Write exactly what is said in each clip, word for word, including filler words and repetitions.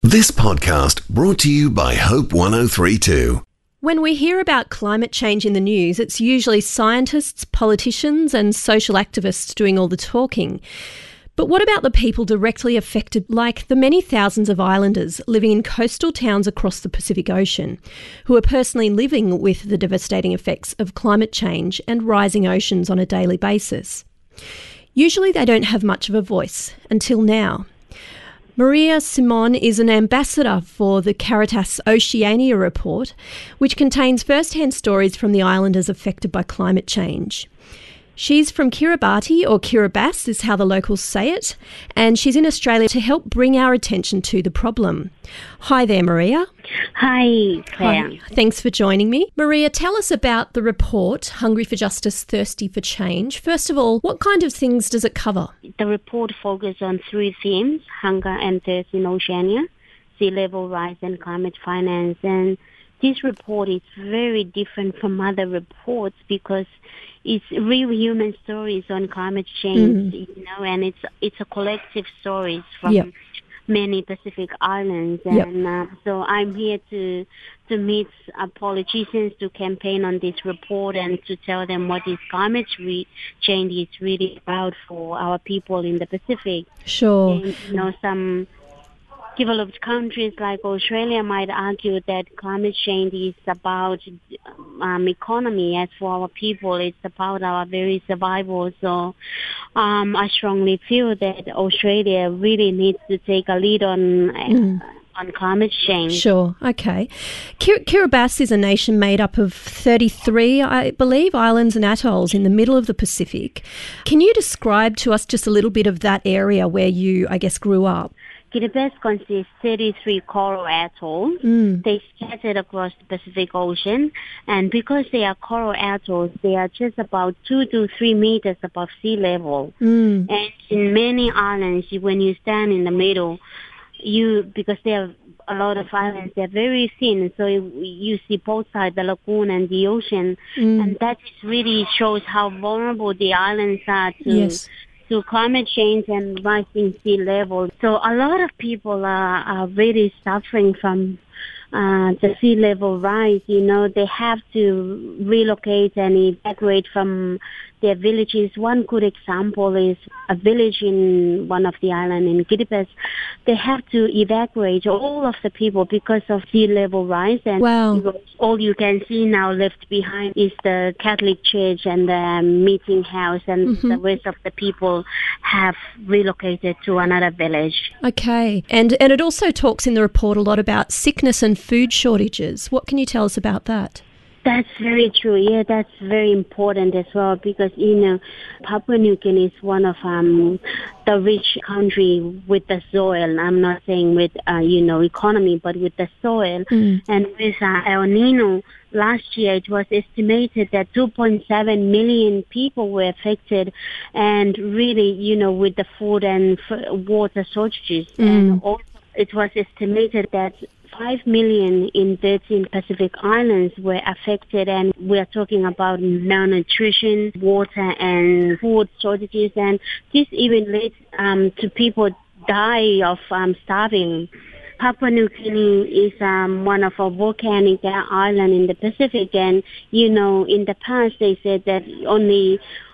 This podcast brought to you by Hope one oh three point two. When we hear about climate change in the news, it's usually scientists, politicians and social activists doing all the talking. But what about the people directly affected, like the many thousands of islanders living in coastal towns across the Pacific Ocean, who are personally living with the devastating effects of climate change and rising oceans on a daily basis? Usually they don't have much of a voice, until now. Maria Simon is an ambassador for the Caritas Oceania report, which contains first-hand stories from the islanders affected by climate change. She's from Kiribati, or Kiribati is how the locals say it, and she's in Australia to help bring our attention to the problem. Hi there, Maria. Hi, Claire. Hi. Thanks for joining me. Maria, tell us about the report, Hungry for Justice, Thirsty for Change. First of all, what kind of things does it cover? The report focuses on three themes: hunger and thirst in Oceania, sea level rise and climate finance. And this report is very different from other reports because it's real human stories on climate change, mm. you know, and it's it's a collective stories from yep. many Pacific islands. And yep. uh, so I'm here to to meet uh, politicians to campaign on this report and to tell them what this climate re- change is really about for our people in the Pacific. Sure. And, you know, some developed countries like Australia might argue that climate change is about um, economy. As for our people, it's about our very survival. So um, I strongly feel that Australia really needs to take a lead on mm. on climate change. Sure, okay. Kir- Kiribati is a nation made up of thirty-three, I believe, islands and atolls in the middle of the Pacific. Can you describe to us just a little bit of that area where you, I guess, grew up? Kiribati consists of thirty-three coral atolls. Mm. They scattered across the Pacific Ocean, and because they are coral atolls, they are just about two to three meters above sea level. Mm. And in many islands, when you stand in the middle, you because there are a lot of islands, they're very thin, so you see both sides, the lagoon and the ocean, mm. and that really shows how vulnerable the islands are to. Yes. to climate change and rising sea level. So a lot of people are, are really suffering from uh, the sea level rise. You know, they have to relocate and evacuate from their villages. One good example is a village in one of the islands in Kiribati. They have to evacuate all of the people because of sea level rise. And wow. all you can see now left behind is the Catholic church and the meeting house, and mm-hmm. the rest of the people have relocated to another village. Okay. And, and it also talks in the report a lot about sickness and food shortages. What can you tell us about that? That's very true. Yeah, that's very important as well because, you know, Papua New Guinea is one of um, the rich country with the soil. I'm not saying with, uh, you know, economy, but with the soil. Mm. And with uh, El Nino, last year it was estimated that two point seven million people were affected, and really, you know, with the food and f- water shortages. Mm. And also it was estimated that five million in thirteen Pacific islands were affected, and we are talking about malnutrition, water and food shortages, and this even leads um, to people die of um, starving. Papua New Guinea is um, one of a volcanic island in the Pacific, and, you know, in the past they said that only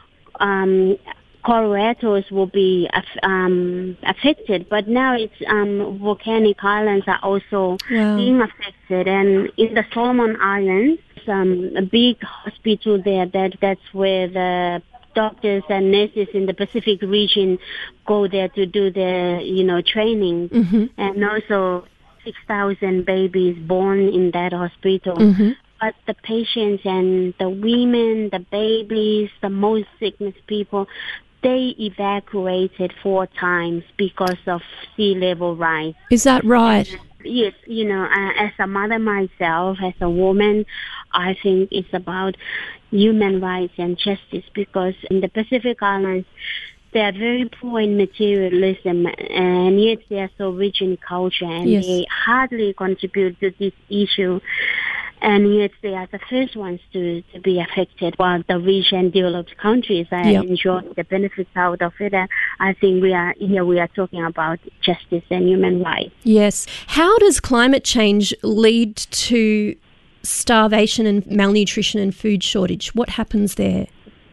um, coral atolls will be um, affected, but now it's um, volcanic islands are also wow. being affected. And in the Solomon Islands, um, a big hospital there, that that's where the doctors and nurses in the Pacific region go there to do their, you know, training. Mm-hmm. And also six thousand babies born in that hospital. Mm-hmm. But the patients and the women, the babies, the most sickness people, they evacuated four times because of sea level rise. Is that right? And, yes, you know, uh, as a mother myself, as a woman, I think it's about human rights and justice, because in the Pacific Islands, they are very poor in materialism, and yet they are so rich in culture, and yes. they hardly contribute to this issue. And yet they are the first ones to, to be affected, while the rich and developed countries are Yep. enjoying the benefits out of it. And I think we are here we are talking about justice and human rights. Yes. How does climate change lead to starvation and malnutrition and food shortage? What happens there?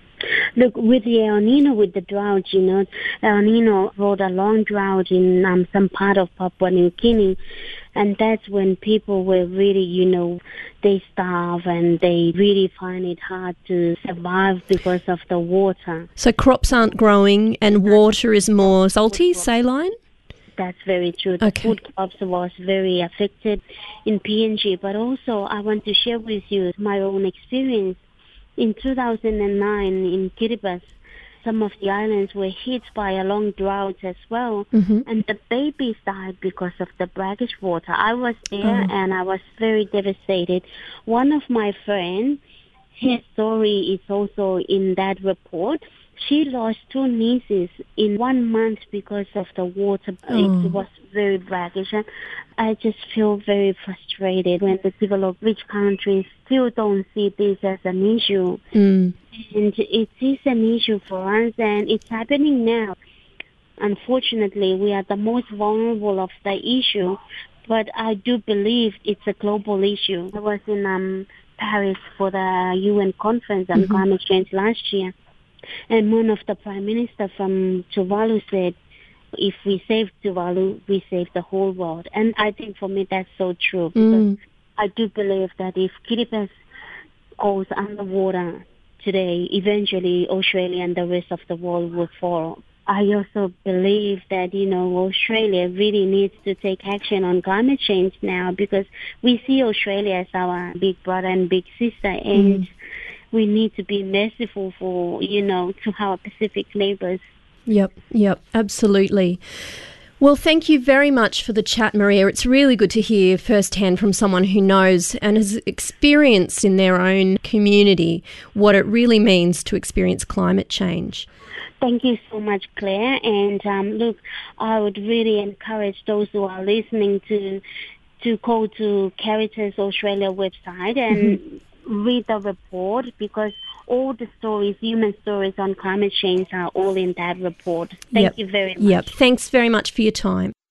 Look, with the El Nino, with the drought, you know, El Nino brought a long drought in um, some part of Papua New Guinea. And that's when people were really, you know, they starve and they really find it hard to survive because of the water. So crops aren't growing and water is more salty, saline? That's very true. The Okay. food crops was very affected in P N G. But also, I want to share with you my own experience. In two thousand nine, in Kiribati, some of the islands were hit by a long drought as well. Mm-hmm. And the babies died because of the brackish water. I was there Oh. and I was very devastated. One of my friends, his story is also in that report. She lost two nieces in one month because of the water. Oh. It was very brackish. And I just feel very frustrated when the developed rich countries still don't see this as an issue. Mm. And it is an issue for us, and it's happening now. Unfortunately, we are the most vulnerable of the issue, but I do believe it's a global issue. I was in um, Paris for the U N conference on Mm-hmm. climate change last year, and one of the prime minister from Tuvalu said, if we save Tuvalu, we save the whole world. And I think for me that's so true, because Mm. I do believe that if Kiribati goes underwater today, eventually Australia and the rest of the world will follow. I also believe that, you know, Australia really needs to take action on climate change now, because we see Australia as our big brother and big sister, and Mm. we need to be merciful for, you know, to our Pacific neighbours. Yep, yep, absolutely. Well, thank you very much for the chat, Maria. It's really good to hear firsthand from someone who knows and has experienced in their own community what it really means to experience climate change. Thank you so much, Claire. And um, look, I would really encourage those who are listening to to go to Caritas Australia website and mm-hmm. read the report, because all the stories, human stories on climate change are all in that report. Thank Yep. you very much. Yep. Thanks very much for your time.